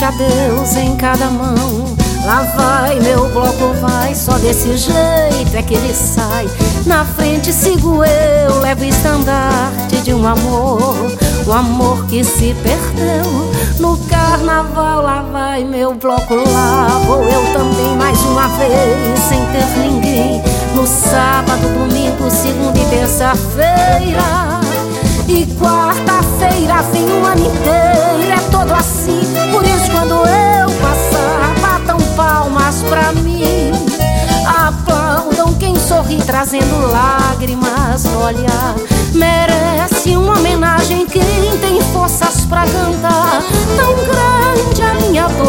pra Deus em cada mão. Lá vai, meu bloco vai, só desse jeito é que ele sai. Na frente sigo eu, levo o estandarte de um amor, um amor que se perdeu no carnaval. Lá vai meu bloco, lá vou eu também mais uma vez, sem ter ninguém. No sábado, domingo, segunda e terça-feira e quarta-feira vem o ano inteiro. É todo assim, por isso quando eu passar, batam palmas pra mim, aplaudam quem sorri trazendo lágrimas no olhar. Merece uma homenagem quem tem forças pra cantar. Tão grande a minha dor